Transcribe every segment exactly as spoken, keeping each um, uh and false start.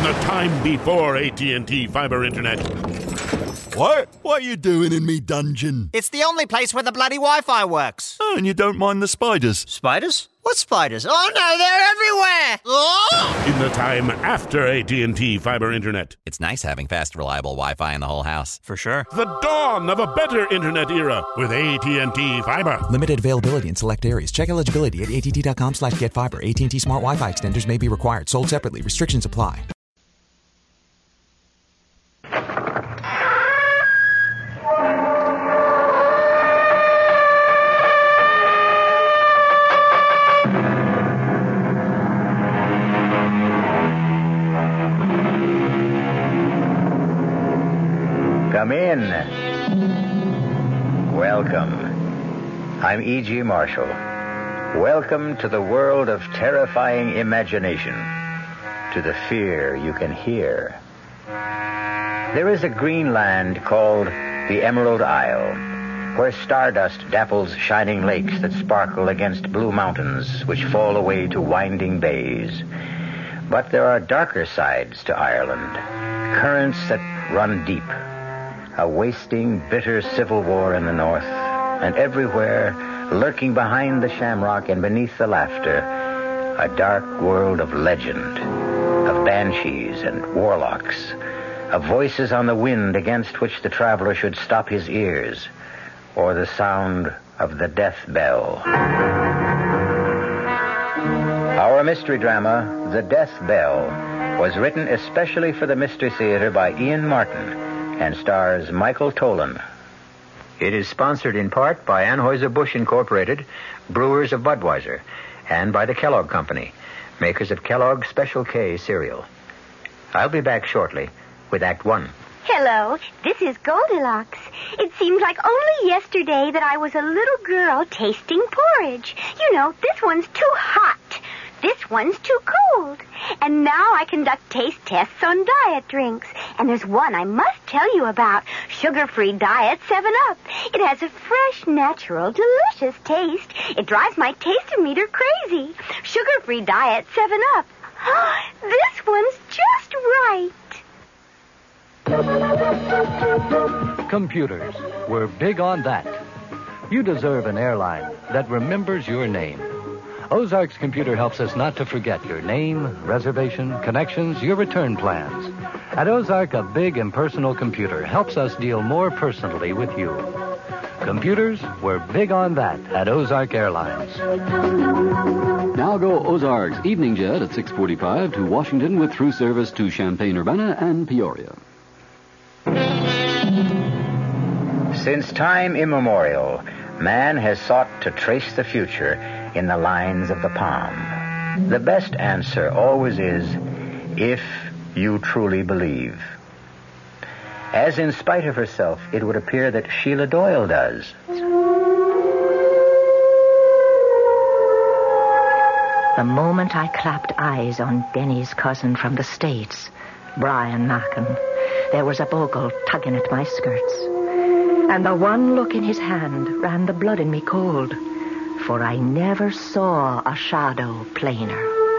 the time before A T and T Fiber Internet. What? What are you doing in me dungeon? It's the only place where the bloody Wi-Fi works. Oh, and you don't mind the spiders? Spiders? What spiders? Oh, no, they're everywhere! Oh! In the time after A T and T Fiber Internet. It's nice having fast, reliable Wi-Fi in the whole house. For sure. The dawn of a better internet era with A T and T Fiber. Limited availability in select areas. Check eligibility at att.com slash get fiber. A T and T Smart Wi-Fi extenders may be required. Sold separately. Restrictions apply. Come in. Welcome. I'm E G. Marshall. Welcome to the world of terrifying imagination, to the fear you can hear. There is a green land called the Emerald Isle, where stardust dapples shining lakes that sparkle against blue mountains which fall away to winding bays. But there are darker sides to Ireland, currents that run deep. A wasting, bitter civil war in the north, and everywhere, lurking behind the shamrock and beneath the laughter, a dark world of legend, of banshees and warlocks, of voices on the wind against which the traveler should stop his ears, or the sound of the death bell. Our mystery drama, The Death Bell, was written especially for the Mystery Theater by Ian Martin, and stars Michael Tolan. It is sponsored in part by Anheuser-Busch Incorporated, brewers of Budweiser, and by the Kellogg Company, makers of Kellogg's Special K cereal. I'll be back shortly with Act One. Hello, this is Goldilocks. It seems like only yesterday that I was a little girl tasting porridge. You know, this one's too hot. This one's too cold. And now I conduct taste tests on diet drinks. And there's one I must tell you about. Sugar-free Diet seven up. It has a fresh, natural, delicious taste. It drives my taste-o-meter crazy. Sugar-free Diet seven up. This one's just right. Computers. We're big on that. You deserve an airline that remembers your name. Ozarks Computer helps us not to forget your name, reservation, connections, your return plans. At Ozark, a big impersonal computer helps us deal more personally with you. Computers, we're big on that at Ozark Airlines. Now go Ozarks Evening Jet at six forty-five to Washington with through service to Champaign-Urbana and Peoria. Since time immemorial, man has sought to trace the future in the lines of the palm. The best answer always is, if you truly believe. As in spite of herself, it would appear that Sheila Doyle does. The moment I clapped eyes on Benny's cousin from the States, Brian Mackin, there was a bogle tugging at my skirts. And the one look in his hand ran the blood in me cold, for I never saw a shadow plainer.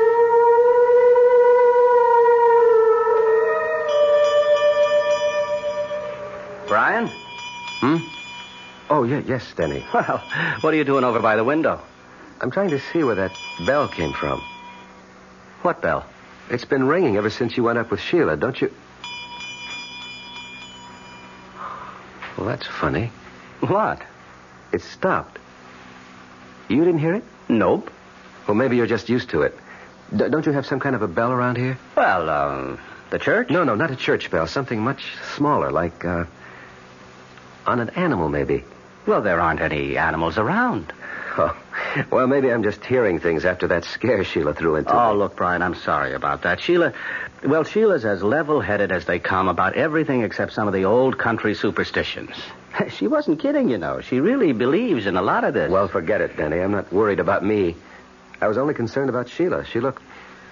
Brian? Hmm? Oh, yeah, yes, Denny. Well, what are you doing over by the window? I'm trying to see where that bell came from. What bell? It's been ringing ever since you went up with Sheila, don't you? Well, that's funny. What? It stopped. You didn't hear it? Nope. Well, maybe you're just used to it. D- don't you have some kind of a bell around here? Well, um, the church? No, no, not a church bell. Something much smaller, like, uh, on an animal, maybe. Well, there aren't any animals around. Oh, well, maybe I'm just hearing things after that scare Sheila threw into Oh, me. look, Brian, I'm sorry about that. Sheila, well, Sheila's as level-headed as they come about everything except some of the old country superstitions. She wasn't kidding, you know. She really believes in a lot of this. Well, forget it, Denny. I'm not worried about me. I was only concerned about Sheila. She looked...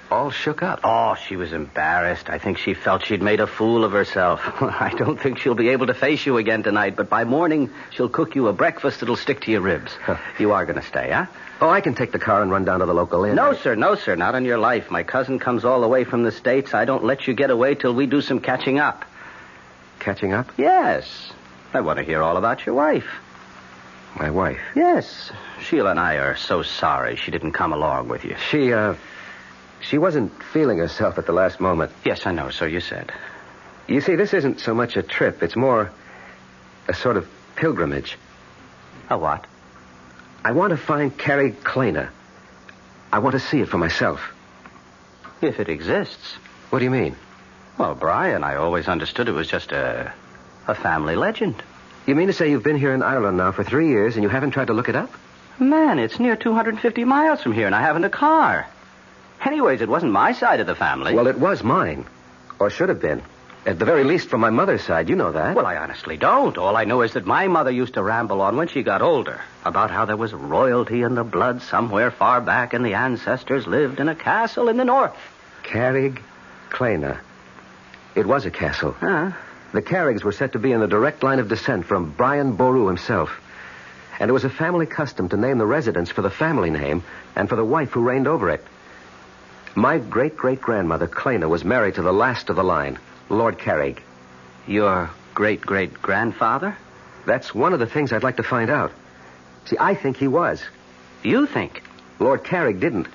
all shook up. Oh, she was embarrassed. I think she felt she'd made a fool of herself. I don't think she'll be able to face you again tonight, but by morning she'll cook you a breakfast that'll stick to your ribs. Huh. You are going to stay, huh? Oh, I can take the car and run down to the local inn. No, sir, no, sir, not on your life. My cousin comes all the way from the States. I don't let you get away till we do some catching up. Catching up? Yes. I want to hear all about your wife. My wife? Yes. Sheila and I are so sorry she didn't come along with you. She, uh... She wasn't feeling herself at the last moment. Yes, I know, so you said. You see, this isn't so much a trip. It's more a sort of pilgrimage. A what? I want to find Carrie Kleiner. I want to see it for myself. If it exists. What do you mean? Well, Brian, I always understood it was just a, a family legend. You mean to say you've been here in Ireland now for three years and you haven't tried to look it up? Man, it's near two hundred fifty miles from here and I haven't a car. Anyways, it wasn't my side of the family. Well, it was mine. Or should have been. At the very least from my mother's side. You know that. Well, I honestly don't. All I know is that my mother used to ramble on when she got older about how there was royalty in the blood somewhere far back and the ancestors lived in a castle in the north. Carrig Kleiner. It was a castle. Huh? The Carrigs were said to be in the direct line of descent from Brian Boru himself. And it was a family custom to name the residence for the family name and for the wife who reigned over it. My great-great-grandmother, Kleiner, was married to the last of the line, Lord Carrig. Your great-great-grandfather? That's one of the things I'd like to find out. See, I think he was. You think? Lord Carrig didn't.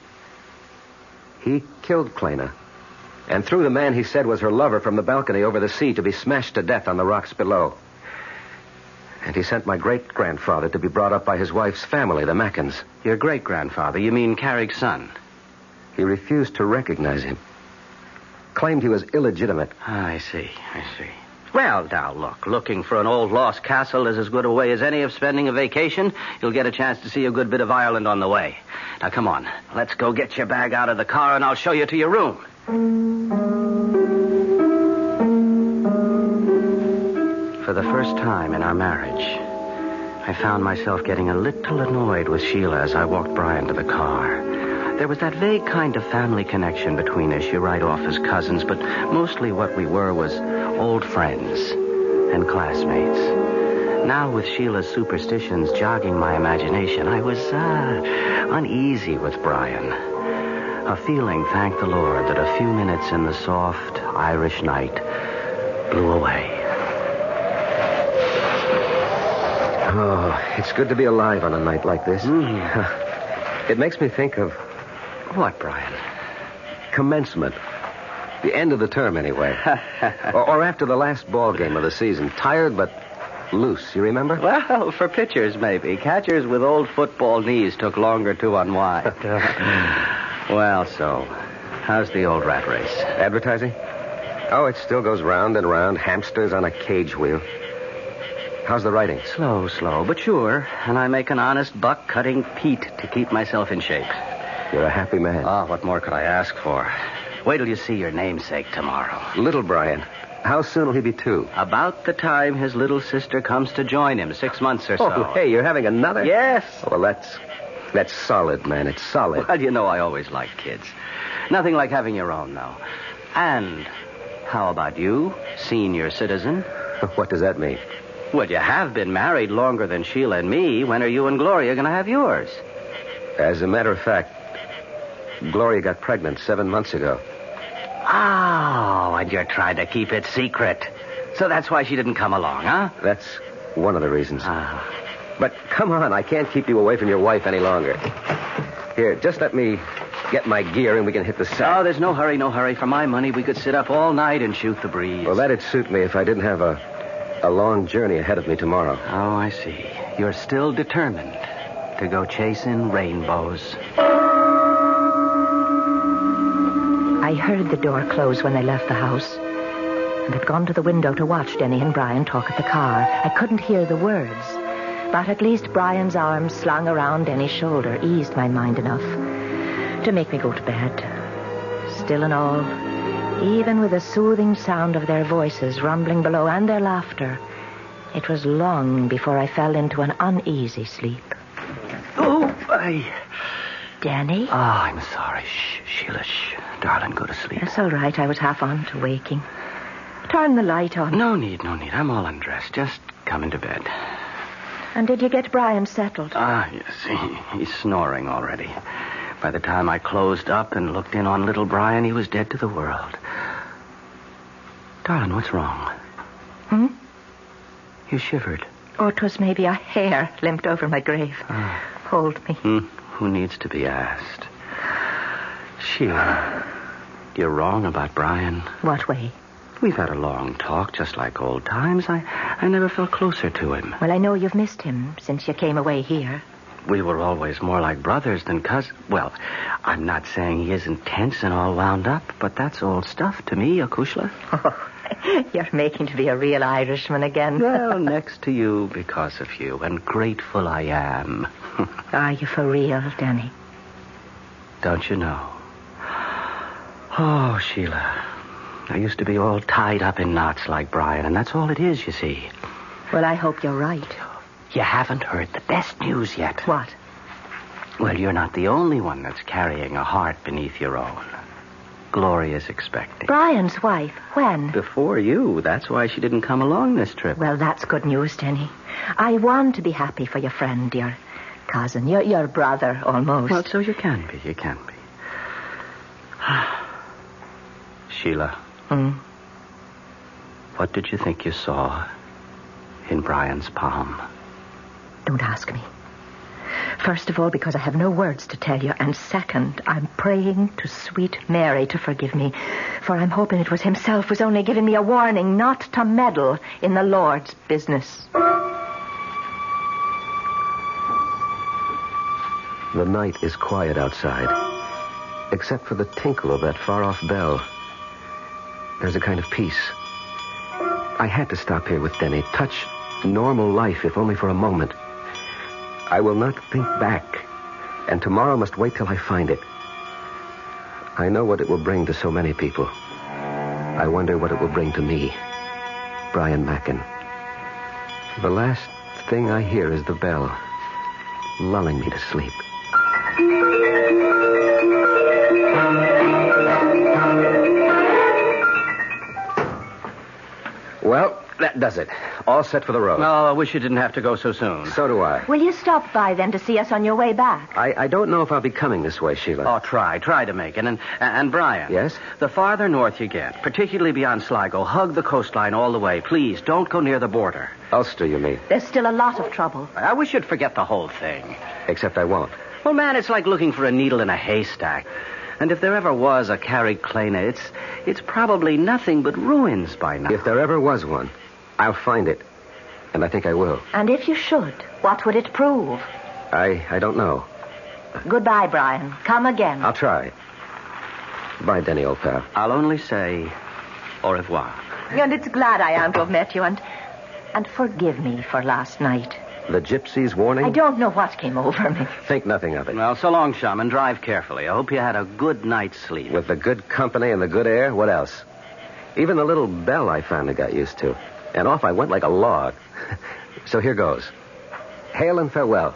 He killed Kleiner and threw the man he said was her lover from the balcony over the sea to be smashed to death on the rocks below. And he sent my great-grandfather to be brought up by his wife's family, the Mackens. Your great-grandfather? You mean Carrig's son? He refused to recognize him. Claimed he was illegitimate. Ah, I see, I see. Well, now, look, looking for an old lost castle is as good a way as any of spending a vacation. You'll get a chance to see a good bit of Ireland on the way. Now, come on. Let's go get your bag out of the car, and I'll show you to your room. For the first time in our marriage, I found myself getting a little annoyed with Sheila as I walked Brian to the car. There was that vague kind of family connection between us. You write off as cousins, but mostly what we were was old friends and classmates. Now, with Sheila's superstitions jogging my imagination, I was uh, uneasy with Brian. A feeling, thank the Lord, that a few minutes in the soft Irish night blew away. Oh, it's good to be alive on a night like this. Mm. It makes me think of... What, Brian? Commencement. The end of the term, anyway. or, or after the last ball game of the season. Tired, but loose. You remember? Well, for pitchers, maybe. Catchers with old football knees took longer to unwind. Well, so, how's the old rat race? Advertising? Oh, it still goes round and round. Hamsters on a cage wheel. How's the writing? Slow, slow, but sure. And I make an honest buck cutting peat to keep myself in shape. You're a happy man. Oh, what more could I ask for? Wait till you see your namesake tomorrow. Little Brian. How soon will he be two? About the time his little sister comes to join him, six months or so. Oh, hey, you're having another? Yes. Oh, well, that's that's solid, man. It's solid. Well, you know I always liked kids. Nothing like having your own, though. And how about you, senior citizen? What does that mean? Well, you have been married longer than Sheila and me. When are you and Gloria going to have yours? As a matter of fact, Gloria got pregnant seven months ago. Oh, and you're trying to keep it secret. So that's why she didn't come along, huh? That's one of the reasons. Ah. But come on, I can't keep you away from your wife any longer. Here, just let me get my gear and we can hit the sack. Oh, there's no hurry, no hurry. For my money, we could sit up all night and shoot the breeze. Well, that'd suit me if I didn't have a, a long journey ahead of me tomorrow. Oh, I see. You're still determined to go chasing rainbows. I heard the door close when they left the house and had gone to the window to watch Denny and Brian talk at the car. I couldn't hear the words, but at least Brian's arms slung around Denny's shoulder eased my mind enough to make me go to bed. Still and all, even with the soothing sound of their voices rumbling below and their laughter, it was long before I fell into an uneasy sleep. Oh, I... Danny? Oh, I'm sorry. Shh, Sheila, shh. Darling, go to sleep. That's all right. I was half on to waking. Turn the light on. No need, no need. I'm all undressed. Just come into bed. And did you get Brian settled? Ah, yes. He, he's snoring already. By the time I closed up and looked in on little Brian, he was dead to the world. Darling, what's wrong? Hmm? You shivered. Oh, 'twas maybe a hair limped over my grave. Ah. Hold me. Hmm. Who needs to be asked? Sheila, you're wrong about Brian. What way? We've had a long talk, just like old times. I, I never felt closer to him. Well, I know you've missed him since you came away here. We were always more like brothers than cousins. Well, I'm not saying he isn't tense and all wound up, but that's old stuff to me, Akushla. Oh, you're making to be a real Irishman again. Well, next to you because of you, and grateful I am. Are you for real, Danny? Don't you know? Oh, Sheila, I used to be all tied up in knots like Brian, and that's all it is, you see. Well, I hope you're right. You haven't heard the best news yet. What? Well, you're not the only one that's carrying a heart beneath your own. Gloria's expecting. Brian's wife? When? Before you. That's why she didn't come along this trip. Well, that's good news, Denny. I want to be happy for your friend, your cousin, your, your brother, almost. Well, so you can be. You can be. Sheila. Hmm? What did you think you saw in Brian's palm? Don't ask me. First of all, because I have no words to tell you. And second, I'm praying to sweet Mary to forgive me. For I'm hoping it was himself who's only giving me a warning not to meddle in the Lord's business. The night is quiet outside, except for the tinkle of that far-off bell. There's a kind of peace. I had to stop here with Denny, touch normal life, if only for a moment. I will not think back, and tomorrow must wait till I find it. I know what it will bring to so many people. I wonder what it will bring to me, Brian Mackin. The last thing I hear is the bell, lulling me to sleep. Well, that does it. All set for the road. Oh, I wish you didn't have to go so soon. So do I. Will you stop by then to see us on your way back? I, I don't know if I'll be coming this way, Sheila. Oh, try. Try to make it. And, and Brian. Yes? The farther north you get, particularly beyond Sligo, hug the coastline all the way. Please, don't go near the border. Ulster, you mean? There's still a lot of trouble. I wish you'd forget the whole thing. Except I won't. Well, man, it's like looking for a needle in a haystack. And if there ever was a Carrickclana, it's, it's probably nothing but ruins by now. If there ever was one, I'll find it. And I think I will. And if you should, what would it prove? I I don't know. Goodbye, Brian. Come again. I'll try. Bye, Denny, old pal. I'll only say au revoir. And it's glad I am to have met you, and and forgive me for last night. The gypsy's warning? I don't know what came over me. Think nothing of it. Well, so long, chum, and drive carefully. I hope you had a good night's sleep. With the good company and the good air, what else? Even the little bell I finally got used to. And off I went like a log. So here goes. Hail and farewell.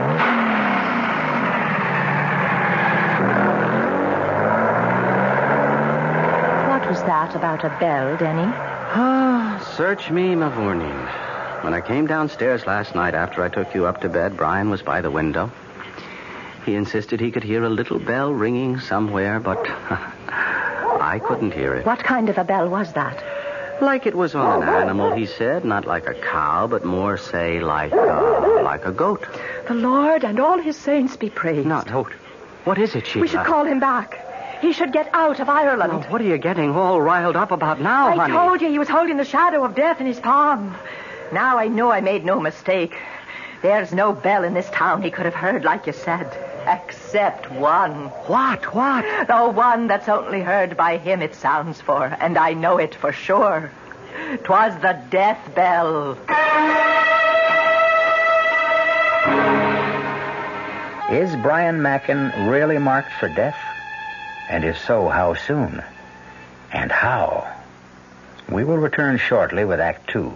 What was that about a bell, Denny? Ah, search me, Mavourneen. When I came downstairs last night after I took you up to bed, Brian was by the window. He insisted he could hear a little bell ringing somewhere, but I couldn't hear it. What kind of a bell was that? Like it was on an animal, he said. Not like a cow, but more, say, like, uh, like a goat. The Lord and all his saints be praised. No, don't. What is it, Sheila? We should call him back. He should get out of Ireland. Well, what are you getting all riled up about now, I honey? I told you he was holding the shadow of death in his palm. Now I know I made no mistake. There's no bell in this town he could have heard, like you said. Except one. What? What? The one that's only heard by him it sounds for, and I know it for sure. 'Twas the death bell. Is Brian Mackin really marked for death? And if so, how soon? And how? We will return shortly with Act Two.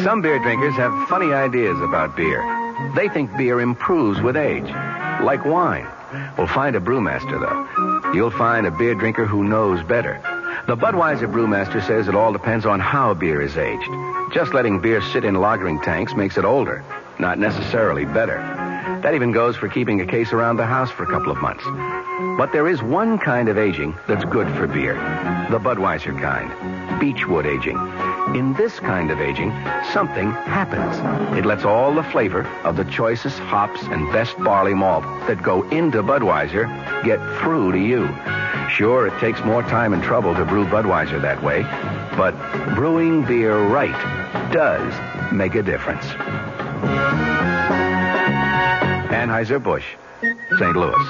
Some beer drinkers have funny ideas about beer. They think beer improves with age, like wine. Well, find a brewmaster, though. You'll find a beer drinker who knows better. The Budweiser brewmaster says it all depends on how beer is aged. Just letting beer sit in lagering tanks makes it older, not necessarily better. That even goes for keeping a case around the house for a couple of months. But there is one kind of aging that's good for beer. The Budweiser kind. Beechwood aging. In this kind of aging, something happens. It lets all the flavor of the choicest hops and best barley malt that go into Budweiser get through to you. Sure, it takes more time and trouble to brew Budweiser that way, but brewing beer right does make a difference. Anheuser-Busch, Saint Louis.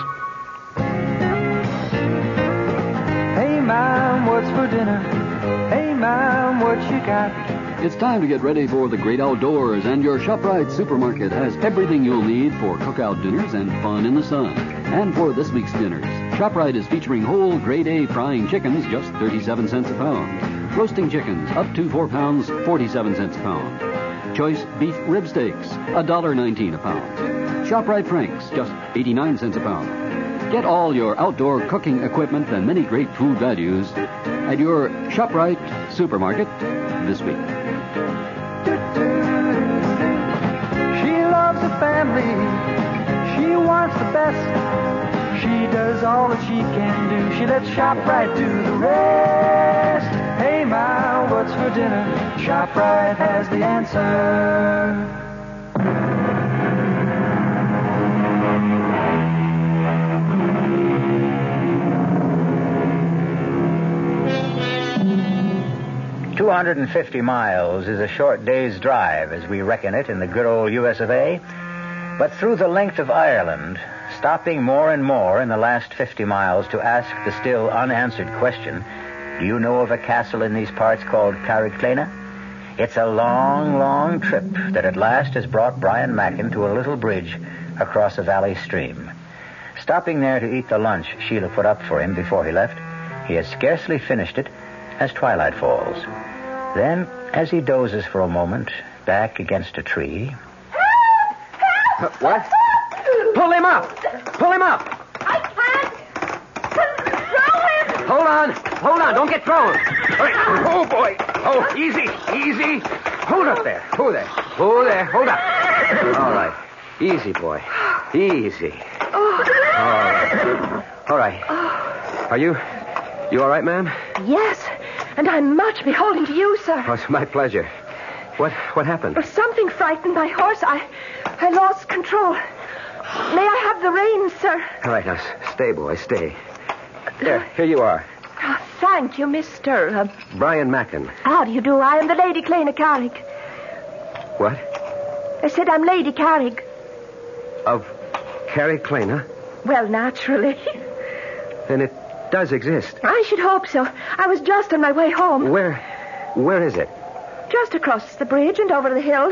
Hey, Mom, what's for dinner? Hey, Mom, what you got? It's time to get ready for the great outdoors, and your ShopRite supermarket has everything you'll need for cookout dinners and fun in the sun. And for this week's dinners, ShopRite is featuring whole grade A frying chickens, just thirty-seven cents a pound. Roasting chickens, up to four pounds, forty-seven cents a pound. Choice beef rib steaks, one dollar nineteen a pound. ShopRite Franks, just eighty-nine cents a pound. Get all your outdoor cooking equipment and many great food values at your ShopRite supermarket this week. She loves the family. She wants the best. She does all that she can do. She lets ShopRite do the rest. Hey, Ma, what's for dinner? ShopRite has the answer. two hundred fifty miles is a short day's drive as we reckon it in the good old U S of A. But through the length of Ireland, stopping more and more in the last fifty miles to ask the still unanswered question, do you know of a castle in these parts called Carrickclena? It's a long, long trip that at last has brought Brian Mackin to a little bridge across a valley stream. Stopping there to eat the lunch Sheila put up for him before he left, he has scarcely finished it as twilight falls. Then, as he dozes for a moment, back against a tree... Uh, what? Pull him up! Pull him up! I can't throw him! Hold on! Hold on! Don't get thrown! Oh, boy! Oh, easy! Easy! Hold up there! Hold there! Hold there! Hold up! All right. Easy, boy. Easy. All right. All right. Are you... You all right, ma'am? Yes, and I'm much beholden to you, sir. Oh, it's my pleasure. What what happened? Well, something frightened my horse. I I lost control. May I have the reins, sir? All right, now, stay, boy, stay. There, here you are. Oh, thank you, Mister Uh, Brian Mackin. How do you do? I am the Lady Clena Carrig. What? I said I'm Lady Carrig. Of Carrickclena? Well, naturally. Then it does exist. I should hope so. I was just on my way home. Where? Where is it? Just across the bridge and over the hill.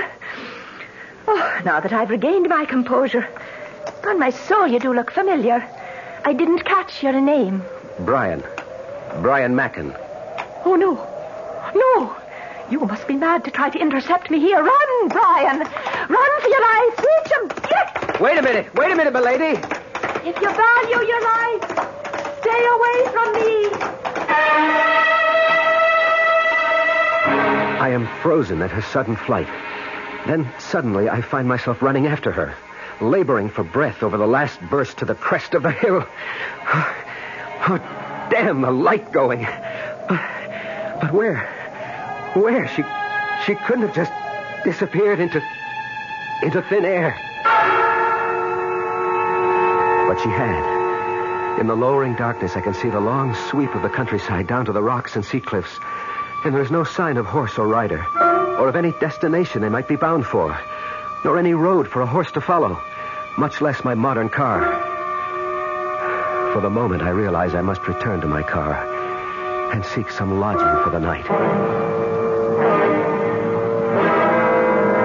Oh, now that I've regained my composure. On my soul, you do look familiar. I didn't catch your name. Brian. Brian Mackin. Oh, no. No. You must be mad to try to intercept me here. Run, Brian. Run for your life. Reach him. Yes. Wait a minute. Wait a minute, milady. If you value your life, stay away from me. I am frozen at her sudden flight. Then suddenly I find myself running after her, laboring for breath over the last burst to the crest of the hill. Oh, damn, the light going. But, but where? Where? She she couldn't have just disappeared into into thin air. But she had. In the lowering darkness, I can see the long sweep of the countryside down to the rocks and sea cliffs. And there's no sign of horse or rider, or of any destination they might be bound for, nor any road for a horse to follow, much less my modern car. For the moment, I realize I must return to my car and seek some lodging for the night.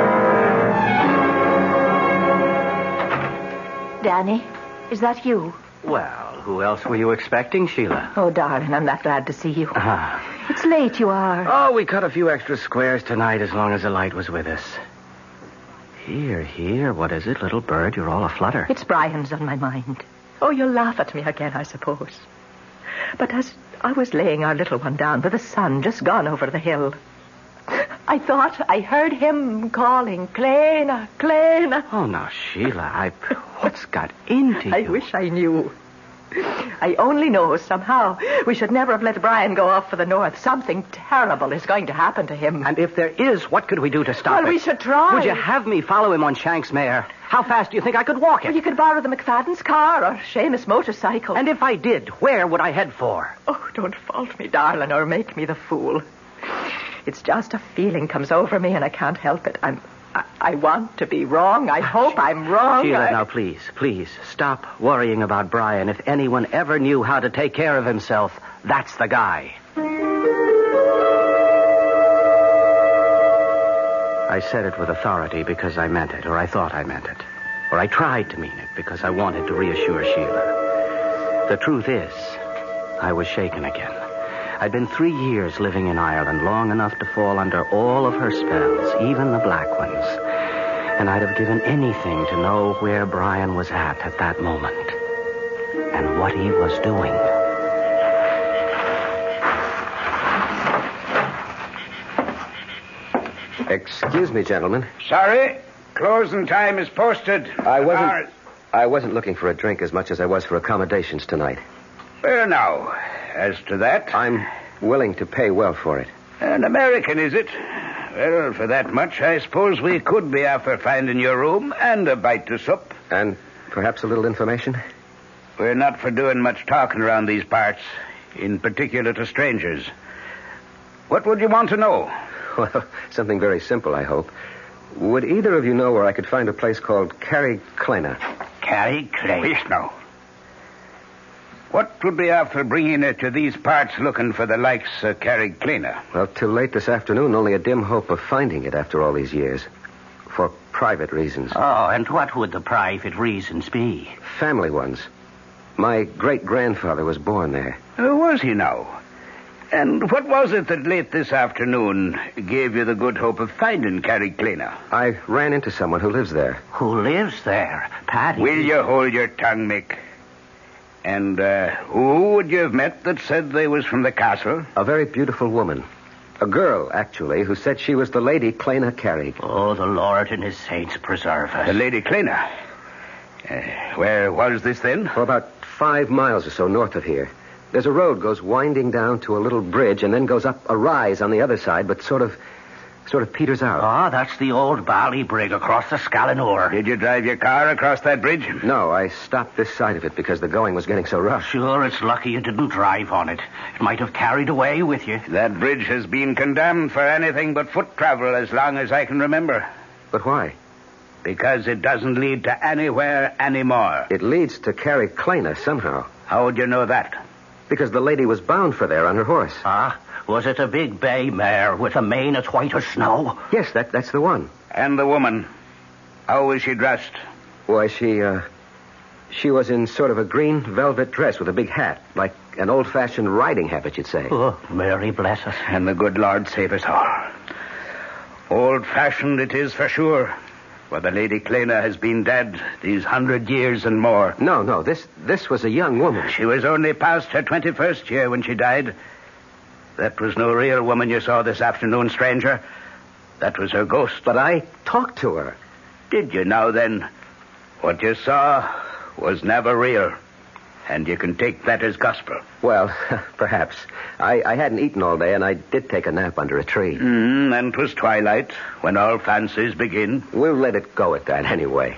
Danny, is that you? Well, who else were you expecting, Sheila? Oh, darling, I'm that glad to see you. Ah. It's late, you are. Oh, we cut a few extra squares tonight as long as the light was with us. Here, here, what is it, little bird? You're all aflutter. It's Brian's on my mind. Oh, you'll laugh at me again, I suppose. But as I was laying our little one down with the sun just gone over the hill, I thought I heard him calling, Clena, Clena. Oh, now, Sheila, I... What's got into you? I wish I knew. I only know somehow we should never have let Brian go off for the north. Something terrible is going to happen to him. And if there is, what could we do to stop well, it? Well, we should try. Would you have me follow him on Shank's mare? How fast do you think I could walk it? Well, you could borrow the McFadden's car or Seamus' motorcycle. And if I did, where would I head for? Oh, don't fault me, darling, or make me the fool. It's just a feeling comes over me and I can't help it. I'm... I, I want to be wrong. I hope I'm wrong. Sheila, I... now please, please, stop worrying about Brian. If anyone ever knew how to take care of himself, that's the guy. I said it with authority because I meant it, or I thought I meant it. Or I tried to mean it because I wanted to reassure Sheila. The truth is, I was shaken again. I'd been three years living in Ireland, long enough to fall under all of her spells, even the black ones. And I'd have given anything to know where Brian was at at that moment. And what he was doing. Excuse me, gentlemen. Sorry. Closing time is posted. I wasn't... I wasn't looking for a drink as much as I was for accommodations tonight. Well, now... As to that... I'm willing to pay well for it. An American, is it? Well, for that much, I suppose we could be after finding your room and a bite to sup. And perhaps a little information? We're not for doing much talking around these parts, in particular to strangers. What would you want to know? Well, something very simple, I hope. Would either of you know where I could find a place called Carrie Clena? Carrie Clena? Yes, no. What would be after bringing it to these parts looking for the likes of Carrie Clena? Well, till late this afternoon, only a dim hope of finding it after all these years. For private reasons. Oh, and what would the private reasons be? Family ones. My great-grandfather was born there. Who was he now? And what was it that late this afternoon gave you the good hope of finding Carrie Clena? I ran into someone who lives there. Who lives there? Paddy? Will you hold your tongue, Mick? And uh, who would you have met that said they was from the castle? A very beautiful woman. A girl, actually, who said she was the Lady Clena Carrig. Oh, the Lord and his saints preserve us. The Lady Clena? Uh, where was this then? For about five miles or so north of here. There's a road goes winding down to a little bridge and then goes up a rise on the other side, but sort of... sort of peters out. Ah, that's the old Ballybrig across the Scallanore. Did you drive your car across that bridge? No, I stopped this side of it because the going was getting so rough. Sure, it's lucky you didn't drive on it. It might have carried away with you. That bridge has been condemned for anything but foot travel as long as I can remember. But why? Because it doesn't lead to anywhere anymore. It leads to Carrie Clena somehow. How would you know that? Because the lady was bound for there on her horse. Ah? Was it a big bay mare with a mane as white as snow? Yes, that, that's the one. And the woman? How was she dressed? Why, she, uh... she was in sort of a green velvet dress with a big hat, like an old-fashioned riding habit, you'd say. Oh, Mary bless us. And the good Lord save us all. Old-fashioned it is for sure. For the Lady Clena has been dead these hundred years and more. No, no, this this was a young woman. She was only past her twenty-first year when she died. That was no real woman you saw this afternoon, stranger. That was her ghost. But I talked to her. Did you now, then? What you saw was never real. And you can take that as gospel. Well, perhaps. I, I hadn't eaten all day, and I did take a nap under a tree. Mm, and 'twas twilight, when all fancies begin. We'll let it go at that, anyway.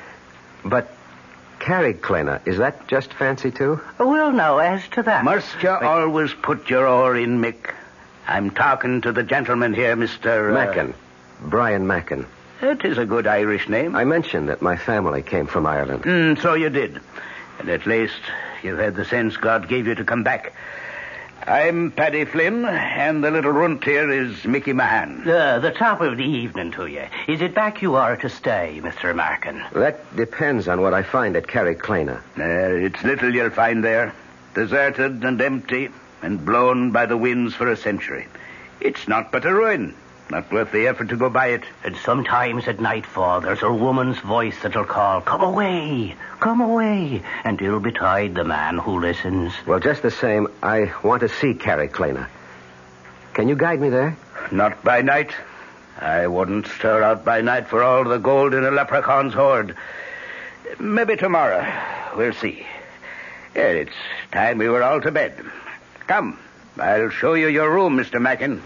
But Carrie Clena, is that just fancy, too? We'll know as to that. Must you I... always put your oar in, Mick? I'm talking to the gentleman here, Mister Mackin. Uh... Brian Mackin. It is a good Irish name. I mentioned that my family came from Ireland. Mm, so you did. And at least you've had the sense God gave you to come back. I'm Paddy Flynn, and the little runt here is Mickey Mahan. Uh, the top of the evening to you. Is it back you are to stay, Mister Markin? That depends on what I find at Carriclana. Uh, it's little you'll find there. Deserted and empty, and blown by the winds for a century. It's not but a ruin. Not worth the effort to go by it. And sometimes at nightfall, there's a woman's voice that'll call, "Come away, come away," and ill betide the man who listens. Well, just the same, I want to see Carriclana. Can you guide me there? Not by night. I wouldn't stir out by night for all the gold in a leprechaun's hoard. Maybe tomorrow. We'll see. Yeah, it's time we were all to bed. Come, I'll show you your room, Mister Mackin.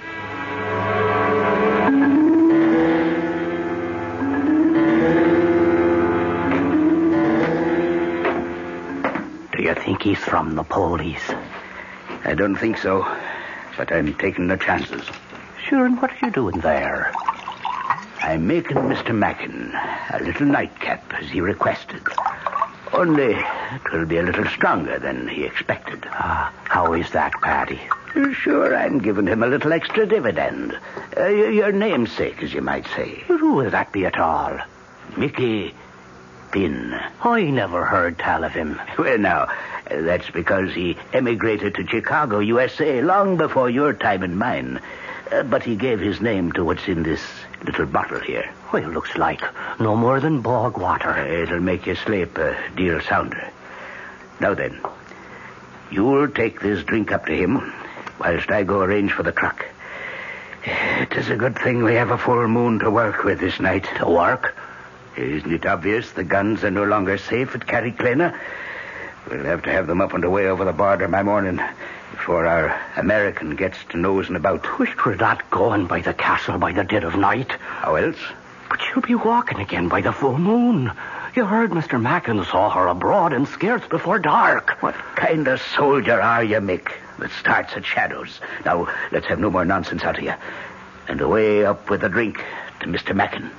Do you think he's from the police? I don't think so, but I'm taking the chances. Sure, and what are you doing there? I'm making Mister Mackin a little nightcap, as he requested. Only, it'll be a little stronger than he expected. Ah, how is that, Paddy? Sure, I'm giving him a little extra dividend. Uh, your namesake, as you might say. Who will that be at all? Mickey Pin. I never heard tell of him. Well, now, uh, that's because he emigrated to Chicago, U S A, long before your time and mine. Uh, but he gave his name to what's in this little bottle here. Well, it looks like no more than bog water. Uh, it'll make you sleep a deal sounder. Now then, you'll take this drink up to him, whilst I go arrange for the clock. It is a good thing we have a full moon to work with this night. To work? Isn't it obvious the guns are no longer safe at Carriclana? We'll have to have them up and away over the border by morning before our American gets to nosing about. Wish we're not going by the castle by the dead of night. How else? But she'll be walking again by the full moon. You heard Mister Mackin saw her abroad and scarce before dark. What kind of soldier are you, Mick, that starts at shadows? Now, let's have no more nonsense out of you. And away up with a drink to Mister Mackin.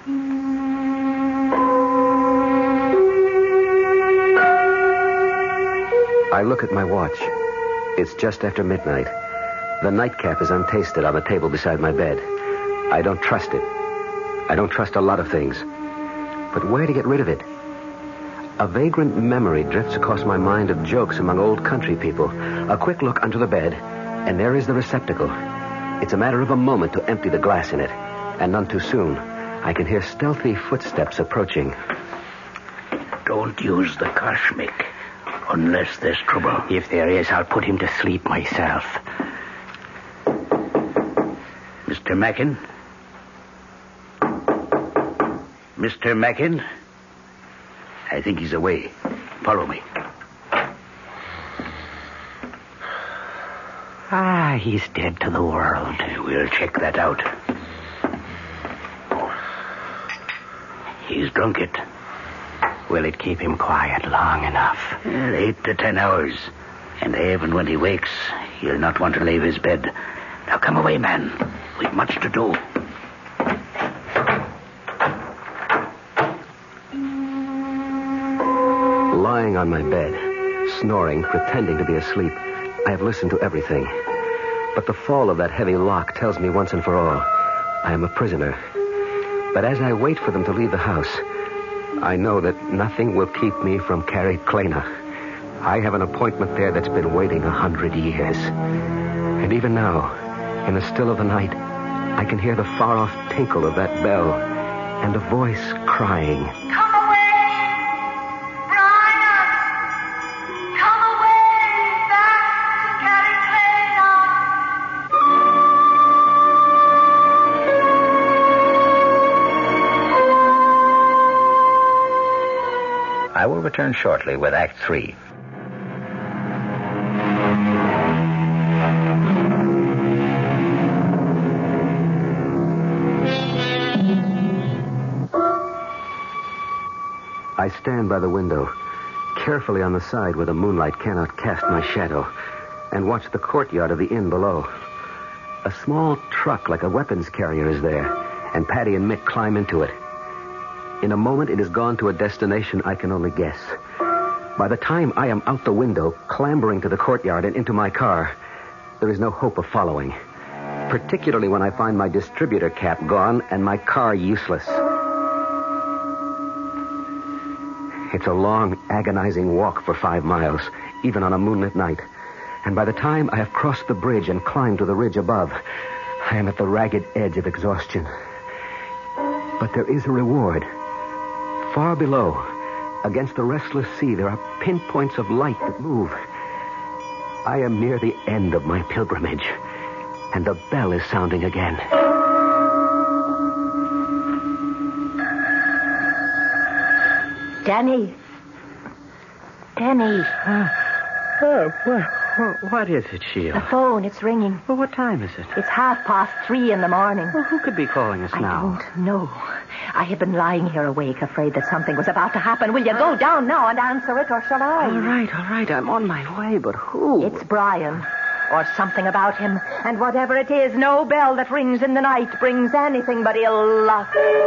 I look at my watch. It's just after midnight. The nightcap is untasted on the table beside my bed. I don't trust it. I don't trust a lot of things. But where to get rid of it? A vagrant memory drifts across my mind of jokes among old country people. A quick look under the bed, and there is the receptacle. It's a matter of a moment to empty the glass in it, and none too soon. I can hear stealthy footsteps approaching. Don't use the curse, Mick. Unless there's trouble. If there is, I'll put him to sleep myself. Mister Mackin? Mister Mackin? I think he's away. Follow me. Ah, he's dead to the world. We'll check that out. He's drunk it. Will it keep him quiet long enough? Well, eight to ten hours. And even when he wakes, he'll not want to leave his bed. Now come away, man. We've much to do. Lying on my bed, snoring, pretending to be asleep, I have listened to everything. But the fall of that heavy lock tells me once and for all, I am a prisoner. But as I wait for them to leave the house, I know that nothing will keep me from Carriclana. I have an appointment there that's been waiting a hundred years. And even now, in the still of the night, I can hear the far-off tinkle of that bell and a voice crying. Come away, Brian! Come away back to I will return shortly with Act Three. I stand by the window, carefully on the side where the moonlight cannot cast my shadow, and watch the courtyard of the inn below. A small truck like a weapons carrier is there, and Paddy and Mick climb into it. In a moment, it has gone to a destination I can only guess. By the time I am out the window, clambering to the courtyard and into my car, there is no hope of following. Particularly when I find my distributor cap gone and my car useless. It's a long, agonizing walk for five miles, even on a moonlit night. And by the time I have crossed the bridge and climbed to the ridge above, I am at the ragged edge of exhaustion. But there is a reward. Far below, against the restless sea, there are pinpoints of light that move. I am near the end of my pilgrimage, and the bell is sounding again. Danny. Danny. Uh, oh, what, what is it, Sheila? The phone, it's ringing. Well, what time is it? It's half past three in the morning. Well, who could be calling us I now? I don't know. I have been lying here awake, afraid that something was about to happen. Will you go down now and answer it, or shall I? All right, all right. I'm on my way, but who? It's Brian. Or something about him. And whatever it is, no bell that rings in the night brings anything but ill luck.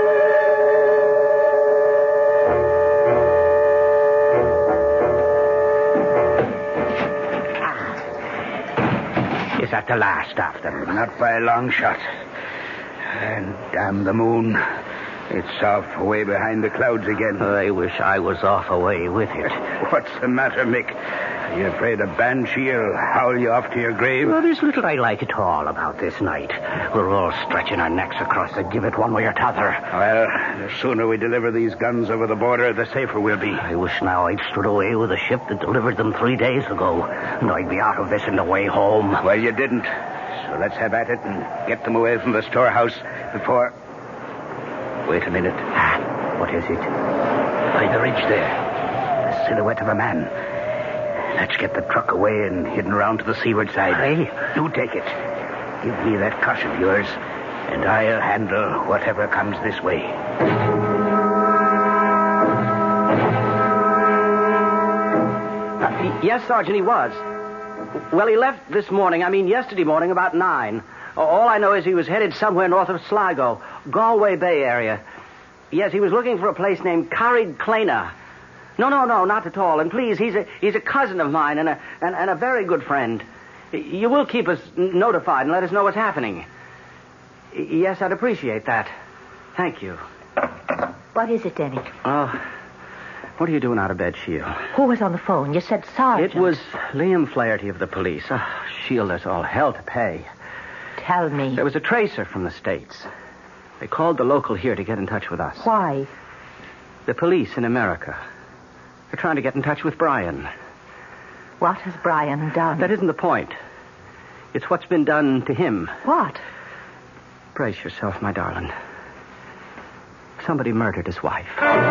Is that the last of them? Not by a long shot. And damn the moon. It's off away behind the clouds again. I wish I was off away with it. What's the matter, Mick? Are you afraid a banshee'll howl you off to your grave? Well, there's little I like at all about this night. We're all stretching our necks across the gibbet one way or t'other. Well, the sooner we deliver these guns over the border, the safer we'll be. I wish now I'd stood away with a ship that delivered them three days ago, and I'd be out of this in the way home. Well, you didn't. So let's have at it and get them away from the storehouse before... Wait a minute. Ah, what is it? By the ridge there. The silhouette of a man. Let's get the truck away and hidden around to the seaward side. Hey, you take it. Give me that cush of yours, and I'll handle whatever comes this way. Uh, yes, Sergeant, he was. Well, he left this morning, I mean yesterday morning, about nine. All I know is he was headed somewhere north of Sligo, Galway Bay area. Yes, he was looking for a place named Carrickclena. No, no, no, not at all. And please, he's a he's a cousin of mine and a and, and a very good friend. You will keep us notified and let us know what's happening. Yes, I'd appreciate that. Thank you. What is it, Denny? Oh, what are you doing out of bed, Sheila? Who was on the phone? You said Sergeant. It was Liam Flaherty of the police. Oh, Sheila, there's all hell to pay. Tell me. There was a tracer from the States. They called the local here to get in touch with us. Why? The police in America. They're trying to get in touch with Brian. What has Brian done? That isn't the point. It's what's been done to him. What? Brace yourself, my darling. Somebody murdered his wife.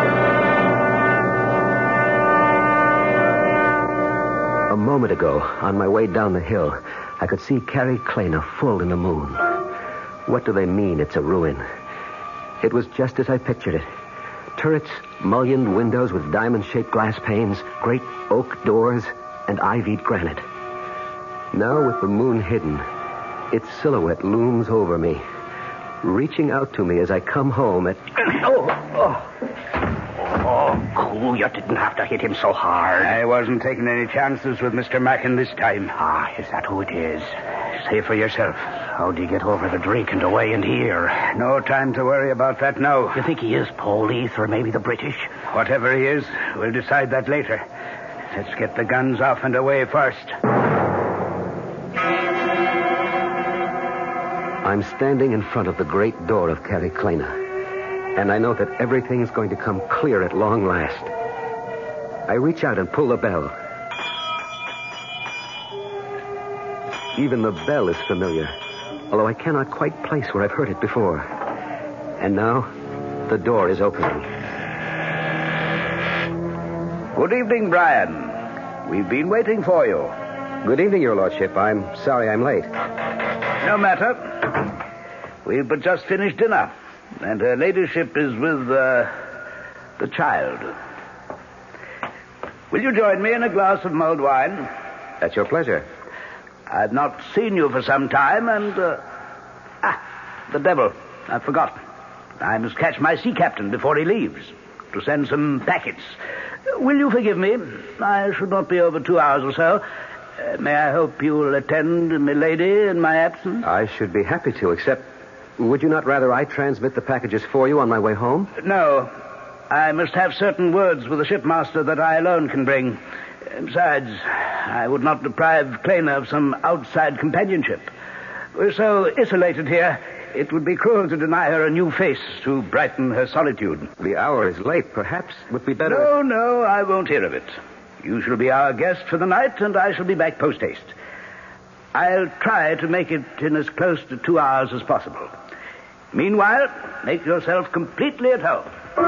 A moment ago, on my way down the hill, I could see Carrickclena full in the moon. What do they mean it's a ruin? It was just as I pictured it. Turrets, mullioned windows with diamond-shaped glass panes, great oak doors, and ivied granite. Now, with the moon hidden, its silhouette looms over me, reaching out to me as I come home at... Oh, oh. Oh, cool. You didn't have to hit him so hard. I wasn't taking any chances with Mister Mackin this time. Ah, is that who it is? Say for yourself. How'd you get over the drink and away and here? No time to worry about that now. You think he is police or maybe the British? Whatever he is, we'll decide that later. Let's get the guns off and away first. I'm standing in front of the great door of Carrickclena, and I know that everything's going to come clear at long last. I reach out and pull the bell. Even the bell is familiar, although I cannot quite place where I've heard it before. And now, the door is opening. Good evening, Brian. We've been waiting for you. Good evening, Your Lordship. I'm sorry I'm late. No matter. We've but just finished dinner, and her ladyship is with, uh, the child. Will you join me in a glass of mulled wine? At your pleasure. I've not seen you for some time, and, uh... Ah, the devil. I forgot. I must catch my sea captain before he leaves, to send some packets. Will you forgive me? I should not be over two hours or so. Uh, may I hope you will attend milady in my absence? I should be happy to, except would you not rather I transmit the packages for you on my way home? No. I must have certain words with the shipmaster that I alone can bring. Besides, I would not deprive Kleina of some outside companionship. We're so isolated here, it would be cruel to deny her a new face to brighten her solitude. The hour is late. Perhaps it would be better... No, no, I won't hear of it. You shall be our guest for the night, and I shall be back post-haste. I'll try to make it in as close to two hours as possible. Meanwhile, make yourself completely at home.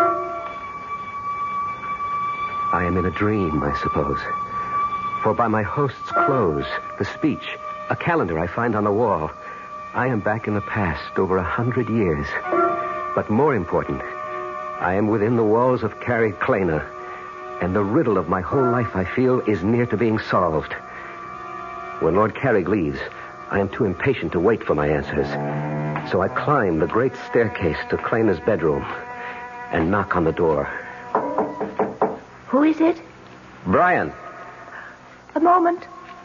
I am in a dream, I suppose. For by my host's clothes, the speech, a calendar I find on the wall, I am back in the past over a hundred years. But more important, I am within the walls of Carrig Kleina, and the riddle of my whole life, I feel, is near to being solved. When Lord Carrig leaves, I am too impatient to wait for my answers. So I climb the great staircase to Kleina's bedroom and knock on the door. Who is it? Brian. A moment.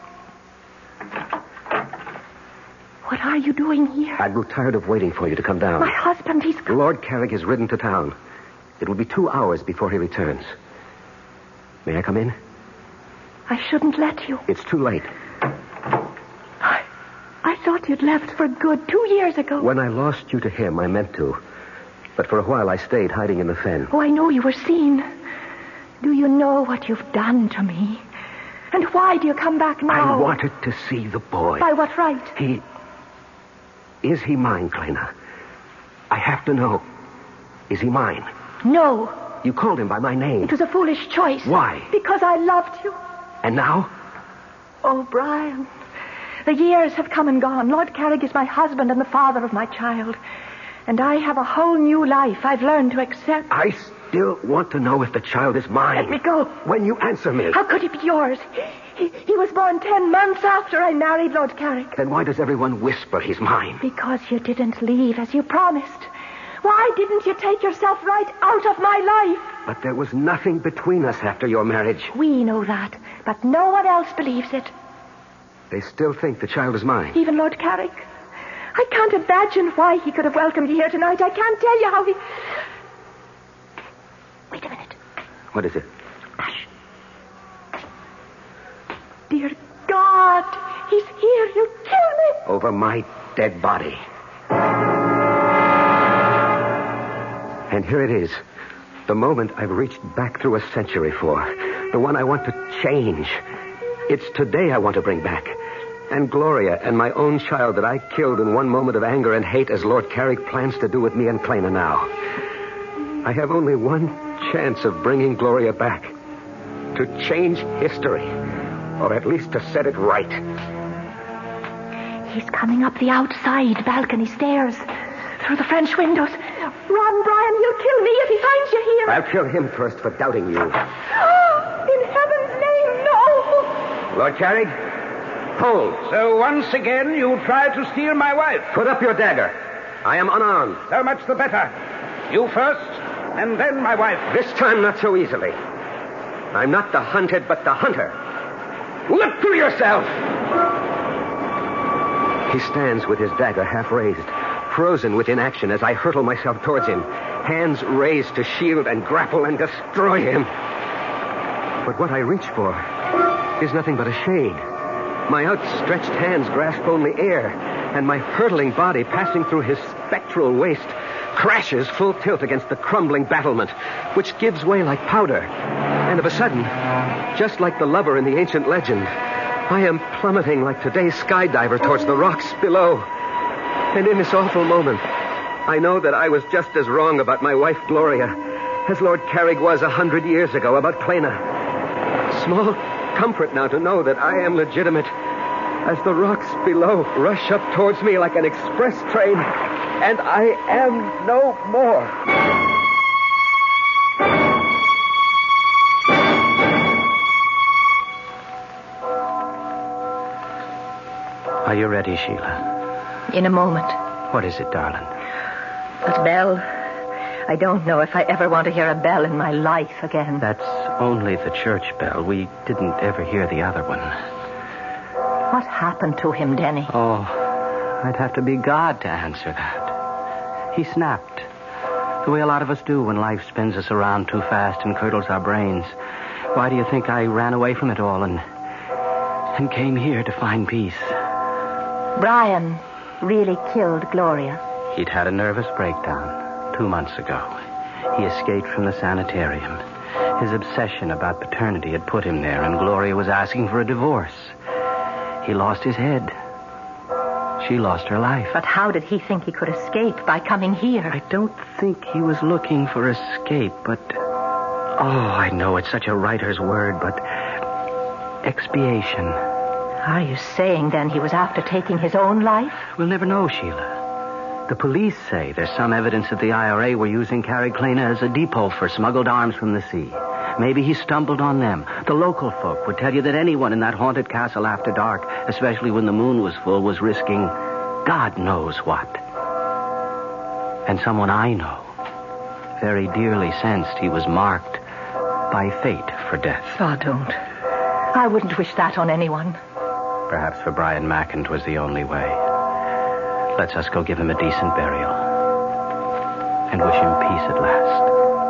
What are you doing here? I grew tired of waiting for you to come down. My husband, he's... Lord Carrig has ridden to town. It will be two hours before he returns. May I come in? I shouldn't let you. It's too late. I, I thought you'd left for good two years ago. When I lost you to him, I meant to. But for a while, I stayed hiding in the fen. Oh, I know you were seen. Do you know what you've done to me? And why do you come back now? I wanted to see the boy. By what right? He... Is he mine, Kleina? I have to know. Is he mine? No. You called him by my name. It was a foolish choice. Why? Because I loved you. And now? Oh, Brian, the years have come and gone. Lord Carrig is my husband and the father of my child. And I have a whole new life I've learned to accept. I still want to know if the child is mine. Let me go. When you answer me. How could he be yours? He, he was born ten months after I married Lord Carrig. Then why does everyone whisper he's mine? Because you didn't leave as you promised. Why didn't you take yourself right out of my life? But there was nothing between us after your marriage. We know that, but no one else believes it. They still think the child is mine. Even Lord Carrig. I can't imagine why he could have welcomed you here tonight. I can't tell you how he... Wait a minute. What is it? Hush. Dear God, he's here. You'll kill me. Over my dead body. And here it is. The moment I've reached back through a century for. The one I want to change. It's today I want to bring back. And Gloria and my own child that I killed in one moment of anger and hate as Lord Carrig plans to do with me and Kleina now. I have only one chance of bringing Gloria back. To change history. Or at least to set it right. He's coming up the outside balcony stairs. Through the French windows. Run, Brian, he'll kill me if he finds you here. I'll kill him first for doubting you. Oh, in heaven's name, no. Lord Carrig, hold. So once again you try to steal my wife. Put up your dagger. I am unarmed. So much the better. You first, and then my wife. This time not so easily. I'm not the hunted, but the hunter. Look to yourself! He stands with his dagger half raised, frozen with inaction as I hurtle myself towards him, hands raised to shield and grapple and destroy him. But what I reach for is nothing but a shade. My outstretched hands grasp only air, and my hurtling body passing through his spectral waist crashes full tilt against the crumbling battlement, which gives way like powder. And of a sudden, just like the lover in the ancient legend, I am plummeting like today's skydiver towards the rocks below. And in this awful moment, I know that I was just as wrong about my wife, Gloria, as Lord Carrig was a hundred years ago about Kleina. Small comfort now to know that I am legitimate as the rocks below rush up towards me like an express train, and I am no more. Are you ready, Sheila? In a moment. What is it, darling? That bell. I don't know if I ever want to hear a bell in my life again. That's only the church bell. We didn't ever hear the other one. What happened to him, Denny? Oh, I'd have to be God to answer that. He snapped. The way a lot of us do when life spins us around too fast and curdles our brains. Why do you think I ran away from it all and and came here to find peace? Brian really killed Gloria. He'd had a nervous breakdown two months ago. He escaped from the sanitarium. His obsession about paternity had put him there, and Gloria was asking for a divorce. He lost his head. She lost her life. But how did he think he could escape by coming here? I don't think he was looking for escape, but... Oh, I know it's such a writer's word, but... expiation. Are you saying, then, he was after taking his own life? We'll never know, Sheila. The police say there's some evidence that the I R A were using Carrickclana as a depot for smuggled arms from the sea. Maybe he stumbled on them. The local folk would tell you that anyone in that haunted castle after dark, especially when the moon was full, was risking God knows what. And someone I know very dearly sensed he was marked by fate for death. Oh, don't. I wouldn't wish that on anyone. Perhaps for Brian Macken 'twas the only way. Let's us go give him a decent burial. And wish him peace at last.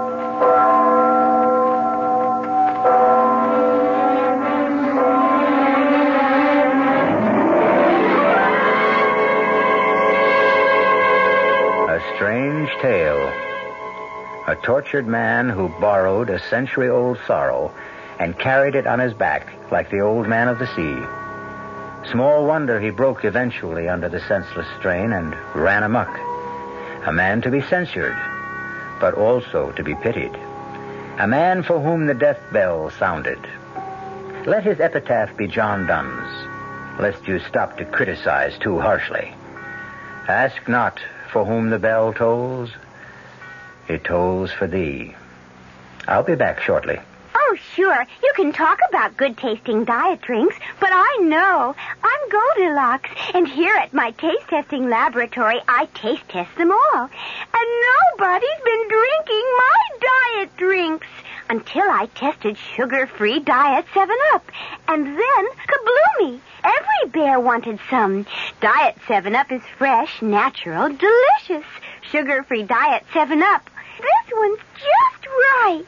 Strange tale. A tortured man who borrowed a century-old sorrow and carried it on his back like the old man of the sea. Small wonder he broke eventually under the senseless strain and ran amok. A man to be censured, but also to be pitied. A man for whom the death bell sounded. Let his epitaph be John Donne's, lest you stop to criticize too harshly. Ask not for whom the bell tolls, it tolls for thee. I'll be back shortly. Oh, sure. You can talk about good-tasting diet drinks, but I know. I'm Goldilocks, and here at my taste-testing laboratory, I taste-test them all. And nobody's been drinking my diet drinks until I tested sugar-free Diet seven up. And then, kabloomy! Every bear wanted some. Diet seven up is fresh, natural, delicious. Sugar-free Diet seven up. This one's just right.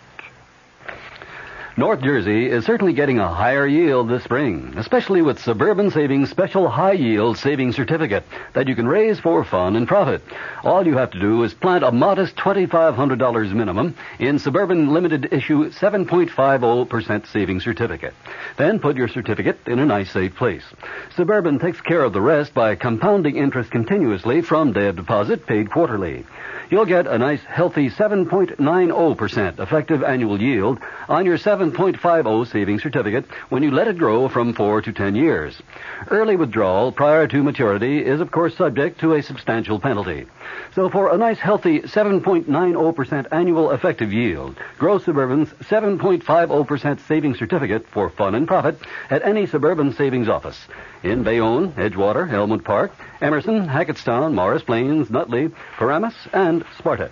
North Jersey is certainly getting a higher yield this spring, especially with Suburban Savings Special High Yield Savings Certificate that you can raise for fun and profit. All you have to do is plant a modest two thousand five hundred dollars minimum in Suburban Limited Issue seven point five zero percent Savings Certificate. Then put your certificate in a nice, safe place. Suburban takes care of the rest by compounding interest continuously from day of deposit paid quarterly. You'll get a nice, healthy seven point nine zero percent effective annual yield on your seven point five zero savings certificate when you let it grow from four to ten years. Early withdrawal prior to maturity is, of course, subject to a substantial penalty. So for a nice, healthy seven point nine zero percent annual effective yield, grow Suburban's seven point five zero percent savings certificate for fun and profit at any Suburban Savings office in Bayonne, Edgewater, Elmwood Park, Emerson, Hackettstown, Morris Plains, Nutley, Paramus, and Sparta.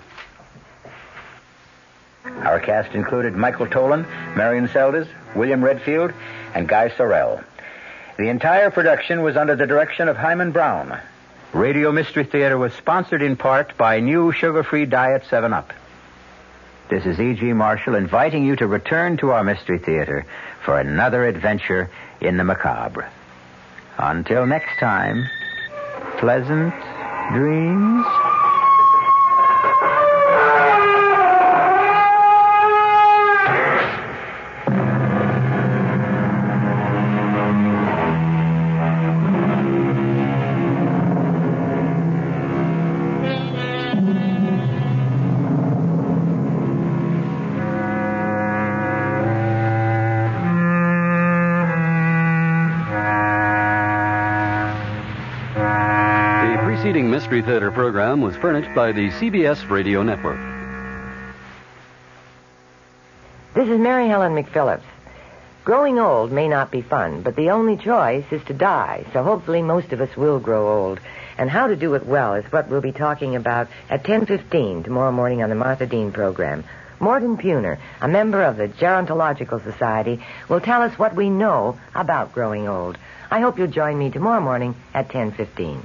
Our cast included Michael Tolan, Marion Seldes, William Redfield, and Guy Sorrell. The entire production was under the direction of Hyman Brown. Radio Mystery Theater was sponsored in part by new sugar-free Diet seven up. This is E G. Marshall inviting you to return to our Mystery Theater for another adventure in the macabre. Until next time, pleasant dreams. Mystery Theater program was furnished by the C B S Radio Network. This is Mary Helen McPhillips. Growing old may not be fun, but the only choice is to die, so hopefully most of us will grow old. And how to do it well is what we'll be talking about at ten fifteen tomorrow morning on the Martha Dean program. Morton Puner, a member of the Gerontological Society, will tell us what we know about growing old I hope you'll join me tomorrow morning at ten fifteen.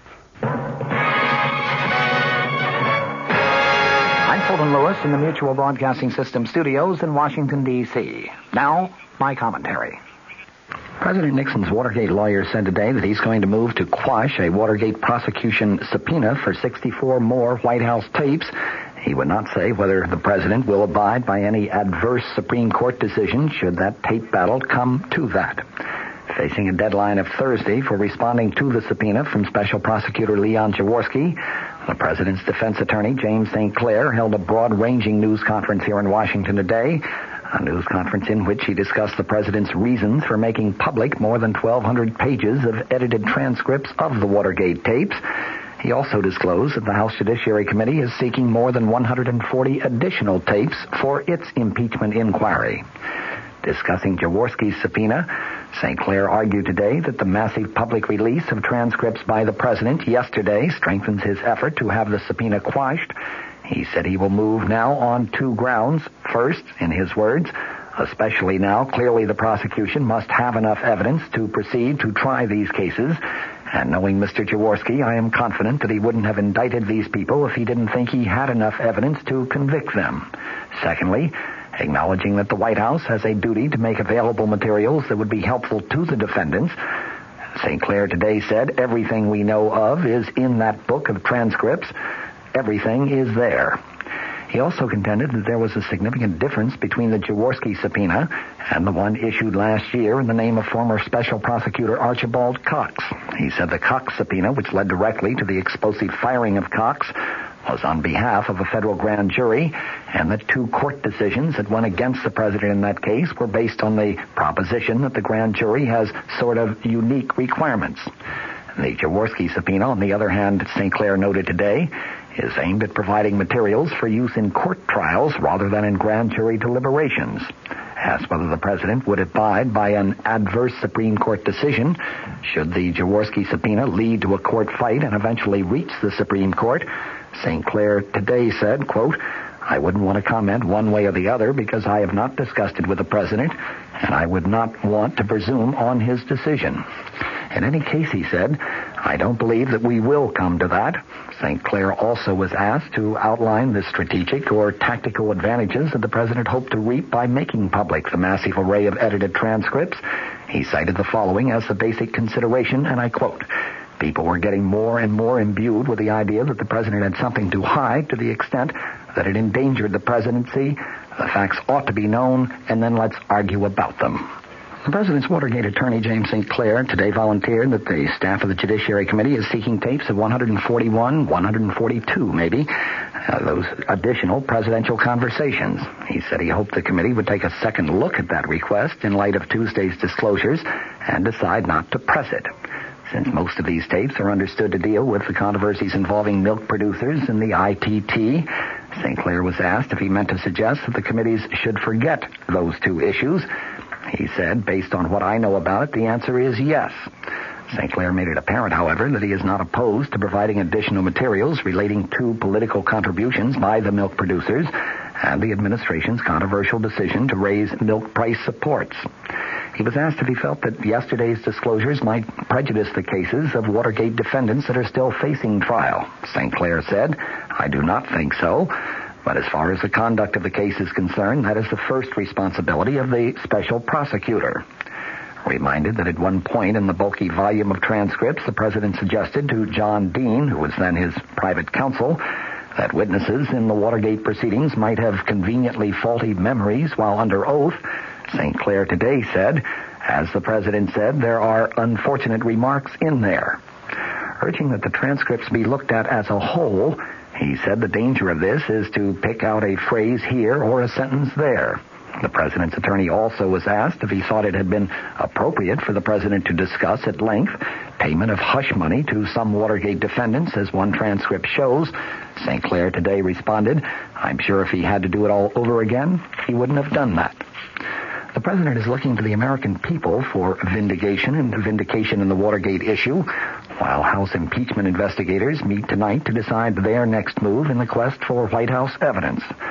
I'm Fulton Lewis in the Mutual Broadcasting System studios in Washington, D C Now, my commentary. President Nixon's Watergate lawyer said today that he's going to move to quash a Watergate prosecution subpoena for sixty-four more White House tapes. He would not say whether the president will abide by any adverse Supreme Court decision should that tape battle come to that. Facing a deadline of Thursday for responding to the subpoena from Special Prosecutor Leon Jaworski, the president's defense attorney, James Saint Clair, held a broad-ranging news conference here in Washington today, a news conference in which he discussed the president's reasons for making public more than twelve hundred pages of edited transcripts of the Watergate tapes. He also disclosed that the House Judiciary Committee is seeking more than one hundred forty additional tapes for its impeachment inquiry. Discussing Jaworski's subpoena, Saint Clair argued today that the massive public release of transcripts by the president yesterday strengthens his effort to have the subpoena quashed. He said he will move now on two grounds. First, in his words, especially now, clearly the prosecution must have enough evidence to proceed to try these cases. And knowing Mister Jaworski, I am confident that he wouldn't have indicted these people if he didn't think he had enough evidence to convict them. Secondly, acknowledging that the White House has a duty to make available materials that would be helpful to the defendants, Saint Clair today said everything we know of is in that book of transcripts. Everything is there. He also contended that there was a significant difference between the Jaworski subpoena and the one issued last year in the name of former Special Prosecutor Archibald Cox. He said the Cox subpoena, which led directly to the explosive firing of Cox, was on behalf of a federal grand jury, and the two court decisions that went against the president in that case were based on the proposition that the grand jury has sort of unique requirements. The Jaworski subpoena, on the other hand, Saint Clair noted today, is aimed at providing materials for use in court trials rather than in grand jury deliberations. Asked whether the president would abide by an adverse Supreme Court decision should the Jaworski subpoena lead to a court fight and eventually reach the Supreme Court, Saint Clair today said, quote, I wouldn't want to comment one way or the other because I have not discussed it with the president, and I would not want to presume on his decision. In any case, he said, I don't believe that we will come to that. Saint Clair also was asked to outline the strategic or tactical advantages that the president hoped to reap by making public the massive array of edited transcripts. He cited the following as the basic consideration, and I quote, people were getting more and more imbued with the idea that the president had something to hide to the extent that it endangered the presidency. The facts ought to be known, and then let's argue about them. The president's Watergate attorney, James Saint Clair, today volunteered that the staff of the Judiciary Committee is seeking tapes of one hundred forty-one, one hundred forty-two, maybe, uh, those additional presidential conversations. He said he hoped the committee would take a second look at that request in light of Tuesday's disclosures and decide not to press it. Since most of these tapes are understood to deal with the controversies involving milk producers and the I T T, Saint Clair was asked if he meant to suggest that the committees should forget those two issues. He said, based on what I know about it, the answer is yes. Saint Clair made it apparent, however, that he is not opposed to providing additional materials relating to political contributions by the milk producers and the administration's controversial decision to raise milk price supports. He was asked if he felt that yesterday's disclosures might prejudice the cases of Watergate defendants that are still facing trial. Saint Clair said, I do not think so. But as far as the conduct of the case is concerned, that is the first responsibility of the special prosecutor. Reminded that at one point in the bulky volume of transcripts, the president suggested to John Dean, who was then his private counsel, that witnesses in the Watergate proceedings might have conveniently faulty memories while under oath, Saint Clair today said, as the president said, there are unfortunate remarks in there. Urging that the transcripts be looked at as a whole, he said the danger of this is to pick out a phrase here or a sentence there. The president's attorney also was asked if he thought it had been appropriate for the president to discuss at length payment of hush money to some Watergate defendants, as one transcript shows. Saint Clair today responded, I'm sure if he had to do it all over again, he wouldn't have done that. The president is looking to the American people for vindication and vindication in the Watergate issue, while House impeachment investigators meet tonight to decide their next move in the quest for White House evidence.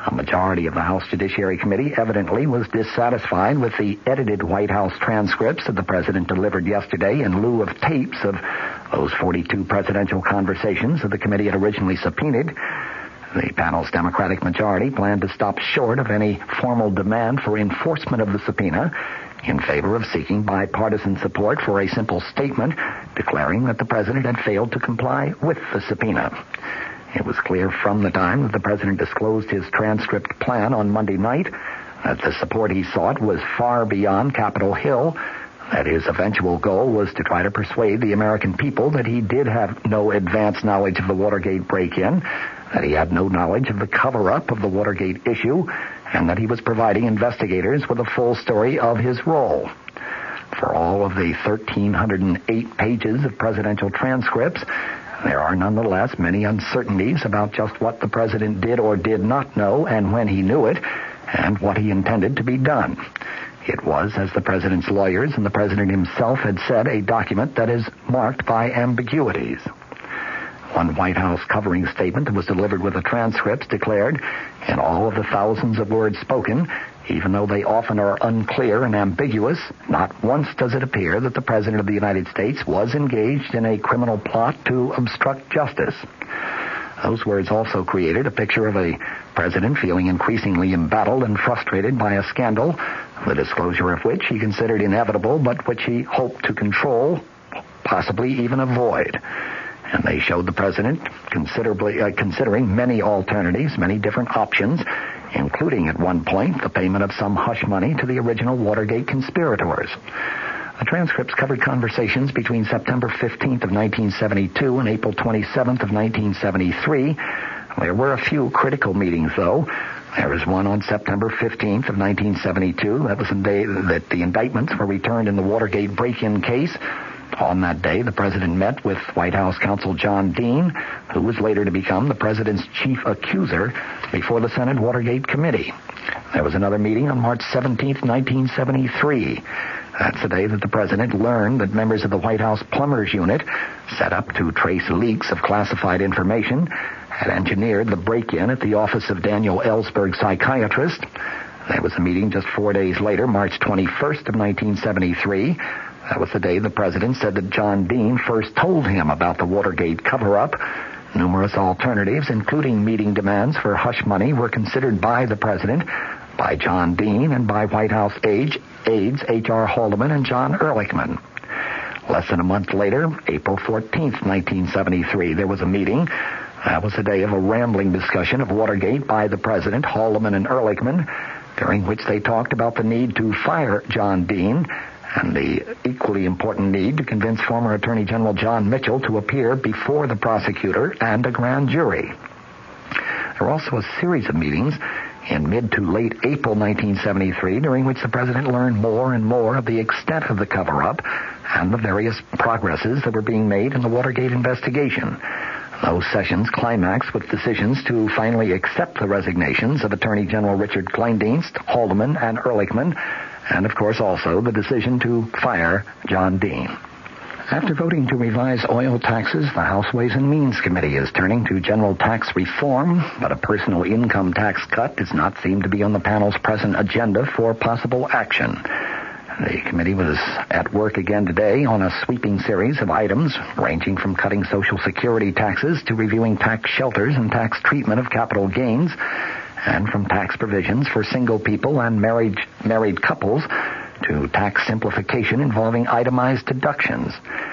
A majority of the House Judiciary Committee evidently was dissatisfied with the edited White House transcripts that the president delivered yesterday in lieu of tapes of those forty-two presidential conversations that the committee had originally subpoenaed. The panel's Democratic majority planned to stop short of any formal demand for enforcement of the subpoena in favor of seeking bipartisan support for a simple statement declaring that the president had failed to comply with the subpoena. It was clear from the time that the president disclosed his transcript plan on Monday night that the support he sought was far beyond Capitol Hill, that his eventual goal was to try to persuade the American people that he did have no advance knowledge of the Watergate break-in, that he had no knowledge of the cover-up of the Watergate issue, and that he was providing investigators with a full story of his role. For all of the one thousand three hundred eight pages of presidential transcripts, there are nonetheless many uncertainties about just what the president did or did not know and when he knew it, and what he intended to be done. It was, as the president's lawyers and the president himself had said, a document that is marked by ambiguities. One White House covering statement that was delivered with the transcripts declared, in all of the thousands of words spoken, even though they often are unclear and ambiguous, not once does it appear that the President of the United States was engaged in a criminal plot to obstruct justice. Those words also created a picture of a president feeling increasingly embattled and frustrated by a scandal, the disclosure of which he considered inevitable, but which he hoped to control, possibly even avoid. And they showed the president considerably uh, considering many alternatives, many different options, including at one point the payment of some hush money to the original Watergate conspirators. The transcripts covered conversations between September fifteenth of nineteen seventy-two and April twenty-seventh of nineteen seventy-three. There were a few critical meetings, though. There was one on September fifteenth of nineteen seventy-two. That was the day that the indictments were returned in the Watergate break-in case. On that day, the president met with White House counsel John Dean, who was later to become the president's chief accuser before the Senate Watergate Committee. There was another meeting on March seventeenth, nineteen seventy-three. That's the day that the president learned that members of the White House Plumbers Unit, set up to trace leaks of classified information, had engineered the break-in at the office of Daniel Ellsberg, psychiatrist. There was a meeting just four days later, March twenty-first of nineteen seventy-three. That was the day the president said that John Dean first told him about the Watergate cover-up. Numerous alternatives, including meeting demands for hush money, were considered by the president, by John Dean, and by White House aides H R Haldeman and John Ehrlichman. Less than a month later, April fourteenth, nineteen seventy-three, there was a meeting. That was the day of a rambling discussion of Watergate by the president, Haldeman, and Ehrlichman, during which they talked about the need to fire John Dean and the equally important need to convince former Attorney General John Mitchell to appear before the prosecutor and a grand jury. There were also a series of meetings in mid to late April nineteen seventy-three, during which the president learned more and more of the extent of the cover-up and the various progresses that were being made in the Watergate investigation. Those sessions climaxed with decisions to finally accept the resignations of Attorney General Richard Kleindienst, Haldeman, and Ehrlichman, and, of course, also the decision to fire John Dean. After voting to revise oil taxes, the House Ways and Means Committee is turning to general tax reform, but a personal income tax cut does not seem to be on the panel's present agenda for possible action. The committee was at work again today on a sweeping series of items, ranging from cutting Social Security taxes to reviewing tax shelters and tax treatment of capital gains, and from tax provisions for single people and married, married couples to tax simplification involving itemized deductions.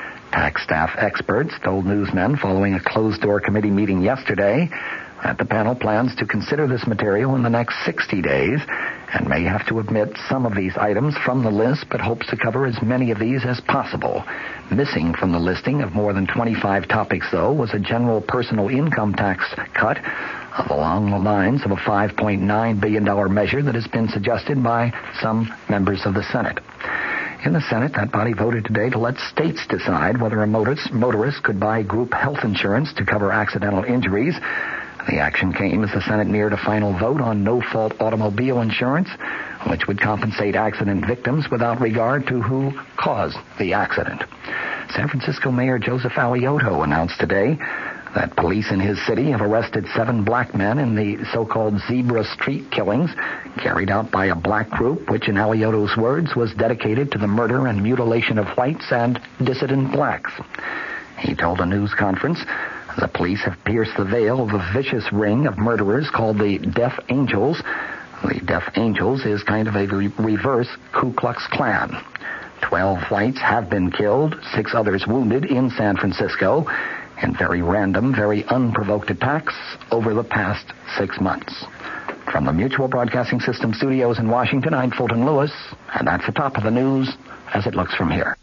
Tax staff experts told newsmen following a closed-door committee meeting yesterday that the panel plans to consider this material in the next sixty days and may have to omit some of these items from the list, but hopes to cover as many of these as possible. Missing from the listing of more than twenty-five topics, though, was a general personal income tax cut of along the lines of a five point nine billion dollars measure that has been suggested by some members of the Senate. In the Senate, that body voted today to let states decide whether a motorist, motorist could buy group health insurance to cover accidental injuries. The action came as the Senate neared a final vote on no-fault automobile insurance, which would compensate accident victims without regard to who caused the accident. San Francisco Mayor Joseph Alioto announced today that police in his city have arrested seven black men in the so-called Zebra Street killings carried out by a black group which, in Alioto's words, was dedicated to the murder and mutilation of whites and dissident blacks. He told a news conference, the police have pierced the veil of a vicious ring of murderers called the Death Angels. The Death Angels is kind of a re- reverse Ku Klux Klan. Twelve whites have been killed, six others wounded in San Francisco in very random, very unprovoked attacks over the past six months. From the Mutual Broadcasting System studios in Washington, I'm Fulton Lewis, and that's the top of the news as it looks from here.